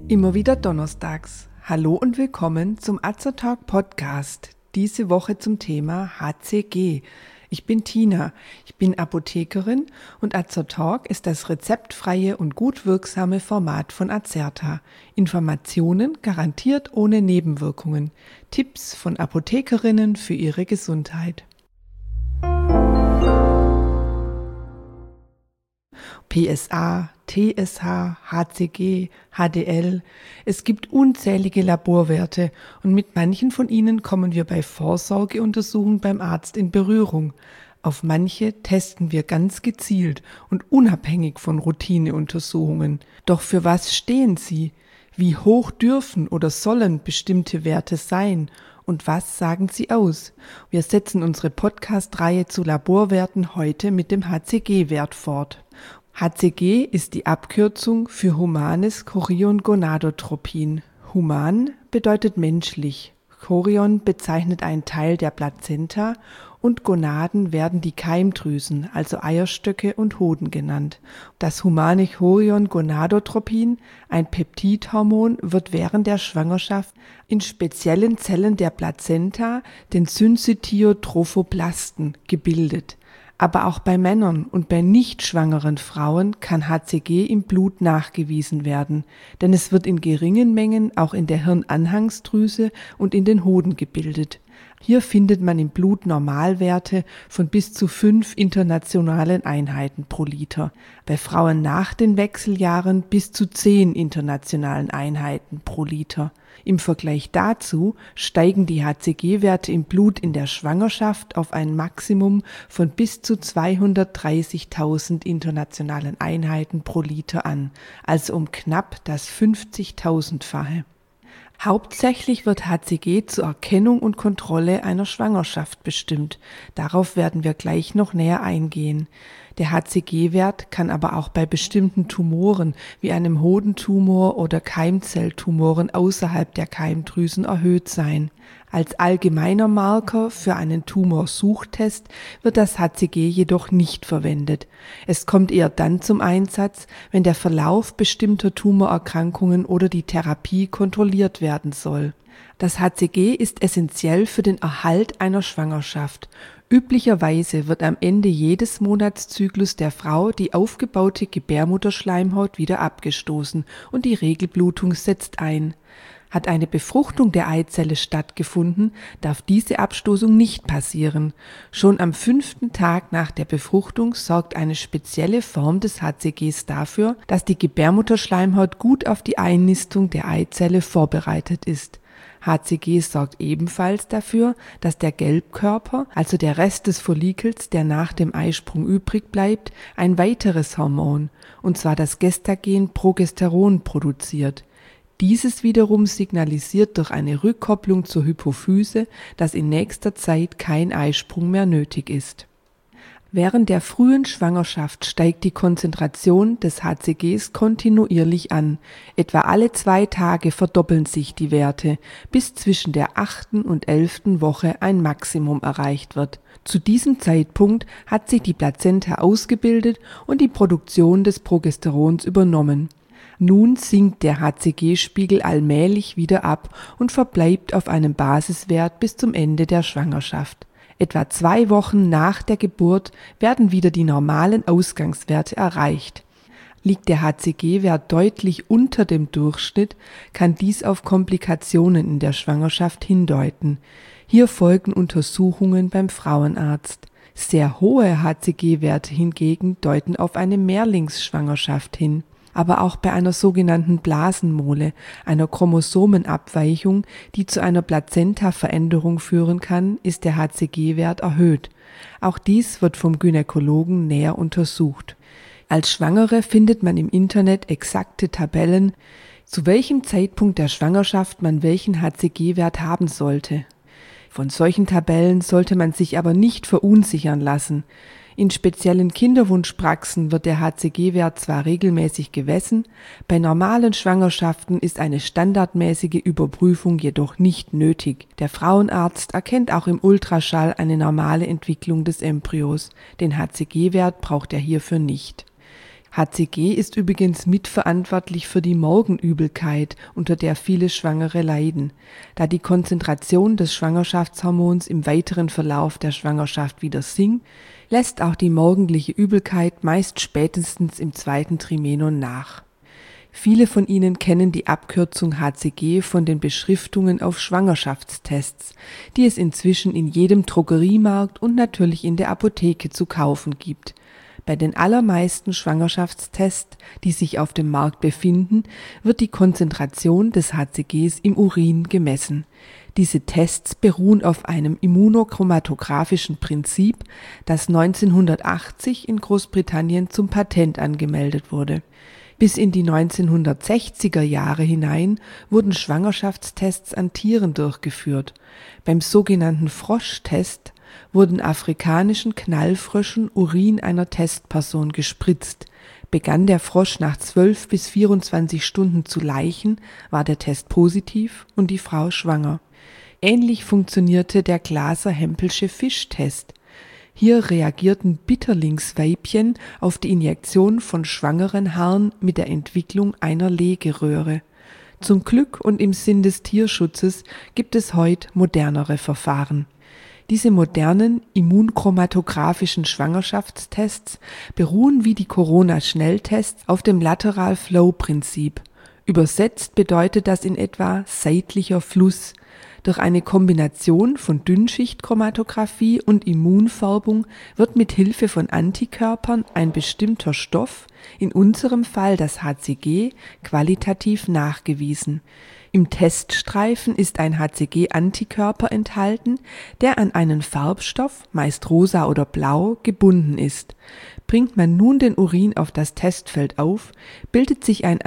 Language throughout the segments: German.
Immer wieder donnerstags. Hallo und willkommen zum Azertalk Podcast. Diese Woche zum Thema HCG. Ich bin Tina, ich bin Apothekerin und Azertalk ist das rezeptfreie und gut wirksame Format von Azerta. Informationen garantiert ohne Nebenwirkungen. Tipps von Apothekerinnen für ihre Gesundheit. PSA, TSH, HCG, HDL. Es gibt unzählige Laborwerte und mit manchen von ihnen kommen wir bei Vorsorgeuntersuchungen beim Arzt in Berührung. Auf manche testen wir ganz gezielt und unabhängig von Routineuntersuchungen. Doch für was stehen sie? Wie hoch dürfen oder sollen bestimmte Werte sein? Und was sagen sie aus? Wir setzen unsere Podcast-Reihe zu Laborwerten heute mit dem HCG-Wert fort. HCG ist die Abkürzung für humanes Chorion-Gonadotropin. Human bedeutet menschlich. Chorion bezeichnet einen Teil der Plazenta und Gonaden werden die Keimdrüsen, also Eierstöcke und Hoden genannt. Das humane Chorion-Gonadotropin, ein Peptidhormon, wird während der Schwangerschaft in speziellen Zellen der Plazenta, den Syncytiotrophoplasten, gebildet. Aber auch bei Männern und bei nicht schwangeren Frauen kann HCG im Blut nachgewiesen werden, denn es wird in geringen Mengen auch in der Hirnanhangsdrüse und in den Hoden gebildet. Hier findet man im Blut Normalwerte von bis zu 5 internationalen Einheiten pro Liter, bei Frauen nach den Wechseljahren bis zu 10 internationalen Einheiten pro Liter. Im Vergleich dazu steigen die HCG-Werte im Blut in der Schwangerschaft auf ein Maximum von bis zu 230.000 internationalen Einheiten pro Liter an, also um knapp das 50.000-fache. Hauptsächlich wird HCG zur Erkennung und Kontrolle einer Schwangerschaft bestimmt. Darauf werden wir gleich noch näher eingehen. Der HCG-Wert kann aber auch bei bestimmten Tumoren wie einem Hodentumor oder Keimzelltumoren außerhalb der Keimdrüsen erhöht sein. Als allgemeiner Marker für einen Tumorsuchtest wird das HCG jedoch nicht verwendet. Es kommt eher dann zum Einsatz, wenn der Verlauf bestimmter Tumorerkrankungen oder die Therapie kontrolliert werden soll. Das HCG ist essentiell für den Erhalt einer Schwangerschaft. Üblicherweise wird am Ende jedes Monatszyklus der Frau die aufgebaute Gebärmutterschleimhaut wieder abgestoßen und die Regelblutung setzt ein. Hat eine Befruchtung der Eizelle stattgefunden, darf diese Abstoßung nicht passieren. Schon am 5. Tag nach der Befruchtung sorgt eine spezielle Form des HCGs dafür, dass die Gebärmutterschleimhaut gut auf die Einnistung der Eizelle vorbereitet ist. HCG sorgt ebenfalls dafür, dass der Gelbkörper, also der Rest des Follikels, der nach dem Eisprung übrig bleibt, ein weiteres Hormon, und zwar das Gestagen Progesteron, produziert. Dieses wiederum signalisiert durch eine Rückkopplung zur Hypophyse, dass in nächster Zeit kein Eisprung mehr nötig ist. Während der frühen Schwangerschaft steigt die Konzentration des HCGs kontinuierlich an. Etwa alle 2 Tage verdoppeln sich die Werte, bis zwischen der 8. und 11. Woche ein Maximum erreicht wird. Zu diesem Zeitpunkt hat sich die Plazenta ausgebildet und die Produktion des Progesterons übernommen. Nun sinkt der HCG-Spiegel allmählich wieder ab und verbleibt auf einem Basiswert bis zum Ende der Schwangerschaft. Etwa 2 Wochen nach der Geburt werden wieder die normalen Ausgangswerte erreicht. Liegt der HCG-Wert deutlich unter dem Durchschnitt, kann dies auf Komplikationen in der Schwangerschaft hindeuten. Hier folgen Untersuchungen beim Frauenarzt. Sehr hohe HCG-Werte hingegen deuten auf eine Mehrlingsschwangerschaft hin. Aber auch bei einer sogenannten Blasenmole, einer Chromosomenabweichung, die zu einer Plazenta-Veränderung führen kann, ist der HCG-Wert erhöht. Auch dies wird vom Gynäkologen näher untersucht. Als Schwangere findet man im Internet exakte Tabellen, zu welchem Zeitpunkt der Schwangerschaft man welchen HCG-Wert haben sollte. Von solchen Tabellen sollte man sich aber nicht verunsichern lassen. In speziellen Kinderwunschpraxen wird der HCG-Wert zwar regelmäßig gemessen, bei normalen Schwangerschaften ist eine standardmäßige Überprüfung jedoch nicht nötig. Der Frauenarzt erkennt auch im Ultraschall eine normale Entwicklung des Embryos. Den HCG-Wert braucht er hierfür nicht. HCG ist übrigens mitverantwortlich für die Morgenübelkeit, unter der viele Schwangere leiden, da die Konzentration des Schwangerschaftshormons im weiteren Verlauf der Schwangerschaft wieder sinkt, lässt auch die morgendliche Übelkeit meist spätestens im 2. Trimenon nach. Viele von Ihnen kennen die Abkürzung HCG von den Beschriftungen auf Schwangerschaftstests, die es inzwischen in jedem Drogeriemarkt und natürlich in der Apotheke zu kaufen gibt. Bei den allermeisten Schwangerschaftstests, die sich auf dem Markt befinden, wird die Konzentration des HCGs im Urin gemessen. Diese Tests beruhen auf einem immunochromatographischen Prinzip, das 1980 in Großbritannien zum Patent angemeldet wurde. Bis in die 1960er Jahre hinein wurden Schwangerschaftstests an Tieren durchgeführt. Beim sogenannten Froschtest wurden afrikanischen Knallfröschen Urin einer Testperson gespritzt. Begann der Frosch nach 12 bis 24 Stunden zu laichen, war der Test positiv und die Frau schwanger. Ähnlich funktionierte der Glaser-Hempelsche Fischtest. Hier reagierten Bitterlingsweibchen auf die Injektion von schwangeren Haaren mit der Entwicklung einer Legeröhre. Zum Glück und im Sinn des Tierschutzes gibt es heute modernere Verfahren. Diese modernen immunchromatografischen Schwangerschaftstests beruhen wie die Corona-Schnelltests auf dem Lateral-Flow-Prinzip. Übersetzt bedeutet das in etwa seitlicher Fluss. Durch eine Kombination von Dünnschichtchromatographie und Immunfärbung wird mit Hilfe von Antikörpern ein bestimmter Stoff, in unserem Fall das HCG, qualitativ nachgewiesen. Im Teststreifen ist ein HCG-Antikörper enthalten, der an einen Farbstoff, meist rosa oder blau, gebunden ist. Bringt man nun den Urin auf das Testfeld auf, bildet sich ein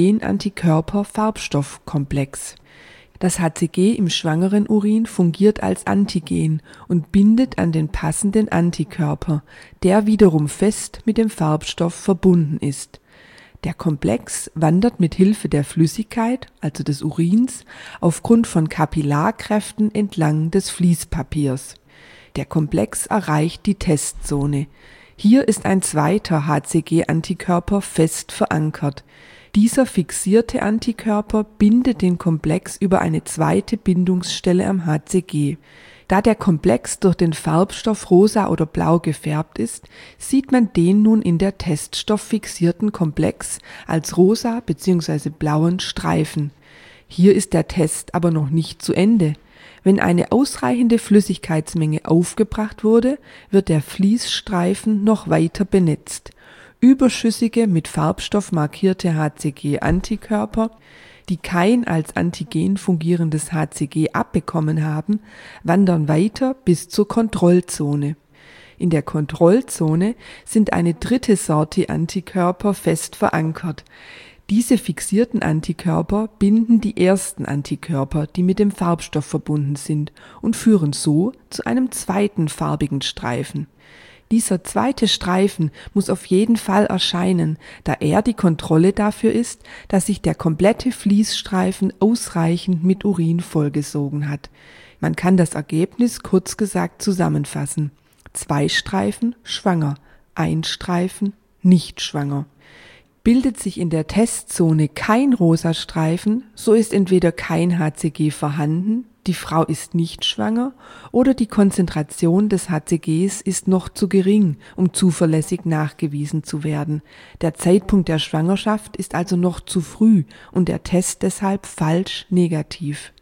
Antigen-Antikörper-Farbstoffkomplex. Das HCG im schwangeren Urin fungiert als Antigen und bindet an den passenden Antikörper, der wiederum fest mit dem Farbstoff verbunden ist. Der Komplex wandert mit Hilfe der Flüssigkeit, also des Urins, aufgrund von Kapillarkräften entlang des Fließpapiers. Der Komplex erreicht die Testzone. Hier ist ein zweiter HCG-Antikörper fest verankert. Dieser fixierte Antikörper bindet den Komplex über eine zweite Bindungsstelle am HCG. Da der Komplex durch den Farbstoff rosa oder blau gefärbt ist, sieht man den nun in der teststofffixierten Komplex als rosa bzw. blauen Streifen. Hier ist der Test aber noch nicht zu Ende. Wenn eine ausreichende Flüssigkeitsmenge aufgebracht wurde, wird der Fließstreifen noch weiter benetzt. Überschüssige mit Farbstoff markierte HCG-Antikörper, die kein als Antigen fungierendes HCG abbekommen haben, wandern weiter bis zur Kontrollzone. In der Kontrollzone sind eine dritte Sorte Antikörper fest verankert. Diese fixierten Antikörper binden die ersten Antikörper, die mit dem Farbstoff verbunden sind, und führen so zu einem zweiten farbigen Streifen. Dieser zweite Streifen muss auf jeden Fall erscheinen, da er die Kontrolle dafür ist, dass sich der komplette Fließstreifen ausreichend mit Urin vollgesogen hat. Man kann das Ergebnis kurz gesagt zusammenfassen. 2 Streifen schwanger, 1 Streifen nicht schwanger. Bildet sich in der Testzone kein rosa Streifen, so ist entweder kein HCG vorhanden, die Frau ist nicht schwanger oder die Konzentration des HCGs ist noch zu gering, um zuverlässig nachgewiesen zu werden. Der Zeitpunkt der Schwangerschaft ist also noch zu früh und der Test deshalb falsch negativ.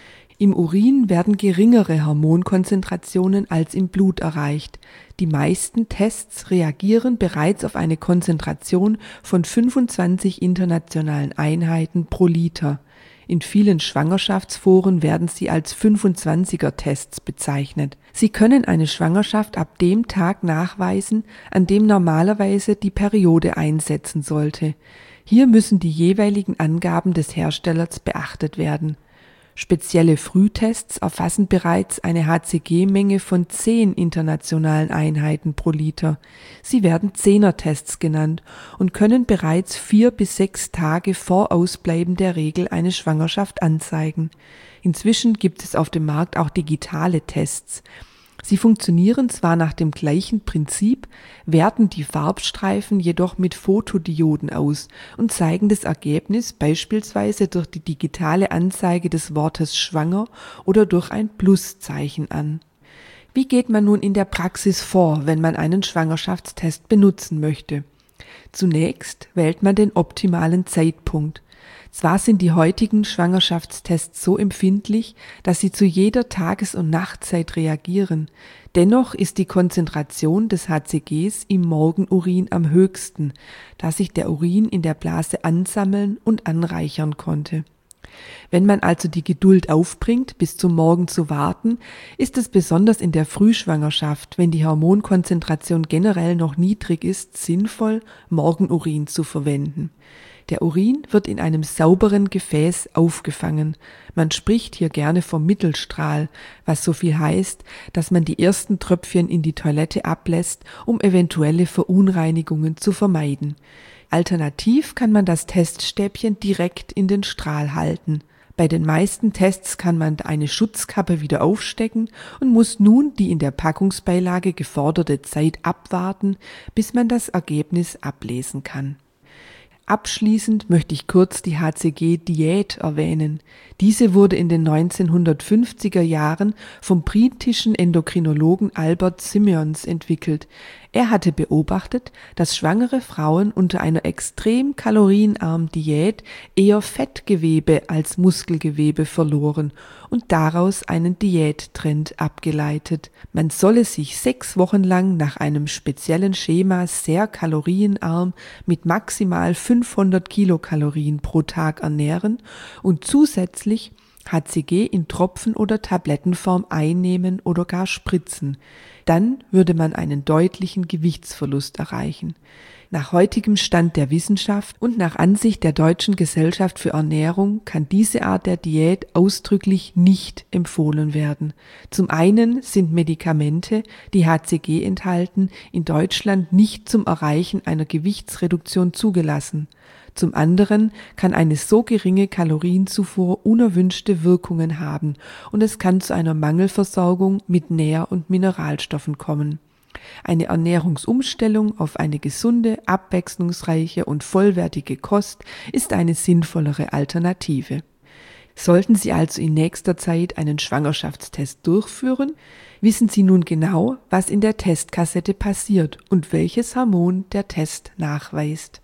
Im Urin werden geringere Hormonkonzentrationen als im Blut erreicht. Die meisten Tests reagieren bereits auf eine Konzentration von 25 internationalen Einheiten pro Liter. In vielen Schwangerschaftsforen werden sie als 25er-Tests bezeichnet. Sie können eine Schwangerschaft ab dem Tag nachweisen, an dem normalerweise die Periode einsetzen sollte. Hier müssen die jeweiligen Angaben des Herstellers beachtet werden. Spezielle Frühtests erfassen bereits eine HCG-Menge von 10 internationalen Einheiten pro Liter. Sie werden 10er-Tests genannt und können bereits 4 bis 6 Tage vor Ausbleiben der Regel eine Schwangerschaft anzeigen. Inzwischen gibt es auf dem Markt auch digitale Tests. Sie funktionieren zwar nach dem gleichen Prinzip, werten die Farbstreifen jedoch mit Fotodioden aus und zeigen das Ergebnis beispielsweise durch die digitale Anzeige des Wortes schwanger oder durch ein Pluszeichen an. Wie geht man nun in der Praxis vor, wenn man einen Schwangerschaftstest benutzen möchte? Zunächst wählt man den optimalen Zeitpunkt. Zwar sind die heutigen Schwangerschaftstests so empfindlich, dass sie zu jeder Tages- und Nachtzeit reagieren. Dennoch ist die Konzentration des HCGs im Morgenurin am höchsten, da sich der Urin in der Blase ansammeln und anreichern konnte. Wenn man also die Geduld aufbringt, bis zum Morgen zu warten, ist es besonders in der Frühschwangerschaft, wenn die Hormonkonzentration generell noch niedrig ist, sinnvoll, Morgenurin zu verwenden. Der Urin wird in einem sauberen Gefäß aufgefangen. Man spricht hier gerne vom Mittelstrahl, was so viel heißt, dass man die ersten Tröpfchen in die Toilette ablässt, um eventuelle Verunreinigungen zu vermeiden. Alternativ kann man das Teststäbchen direkt in den Strahl halten. Bei den meisten Tests kann man eine Schutzkappe wieder aufstecken und muss nun die in der Packungsbeilage geforderte Zeit abwarten, bis man das Ergebnis ablesen kann. Abschließend möchte ich kurz die HCG-Diät erwähnen. Diese wurde in den 1950er Jahren vom britischen Endokrinologen Albert Simmons entwickelt. Er hatte beobachtet, dass schwangere Frauen unter einer extrem kalorienarmen Diät eher Fettgewebe als Muskelgewebe verloren und daraus einen Diättrend abgeleitet. Man solle sich 6 Wochen lang nach einem speziellen Schema sehr kalorienarm mit maximal 500 Kilokalorien pro Tag ernähren und zusätzlich HCG in Tropfen- oder Tablettenform einnehmen oder gar spritzen. Dann würde man einen deutlichen Gewichtsverlust erreichen. Nach heutigem Stand der Wissenschaft und nach Ansicht der Deutschen Gesellschaft für Ernährung kann diese Art der Diät ausdrücklich nicht empfohlen werden. Zum einen sind Medikamente, die HCG enthalten, in Deutschland nicht zum Erreichen einer Gewichtsreduktion zugelassen. Zum anderen kann eine so geringe Kalorienzufuhr unerwünschte Wirkungen haben und es kann zu einer Mangelversorgung mit Nähr- und Mineralstoffen kommen. Eine Ernährungsumstellung auf eine gesunde, abwechslungsreiche und vollwertige Kost ist eine sinnvollere Alternative. Sollten Sie also in nächster Zeit einen Schwangerschaftstest durchführen, wissen Sie nun genau, was in der Testkassette passiert und welches Hormon der Test nachweist.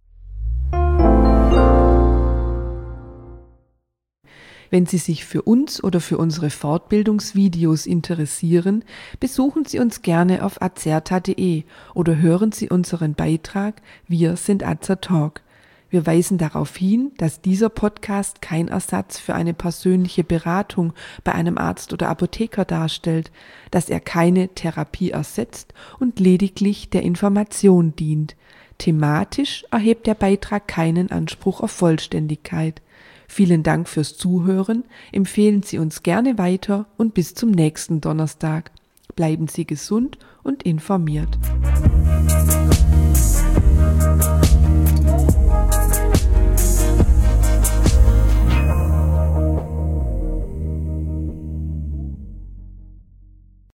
Wenn Sie sich für uns oder für unsere Fortbildungsvideos interessieren, besuchen Sie uns gerne auf azerta.de oder hören Sie unseren Beitrag Wir sind Azertalk. Wir weisen darauf hin, dass dieser Podcast kein Ersatz für eine persönliche Beratung bei einem Arzt oder Apotheker darstellt, dass er keine Therapie ersetzt und lediglich der Information dient. Thematisch erhebt der Beitrag keinen Anspruch auf Vollständigkeit. Vielen Dank fürs Zuhören, empfehlen Sie uns gerne weiter und bis zum nächsten Donnerstag. Bleiben Sie gesund und informiert.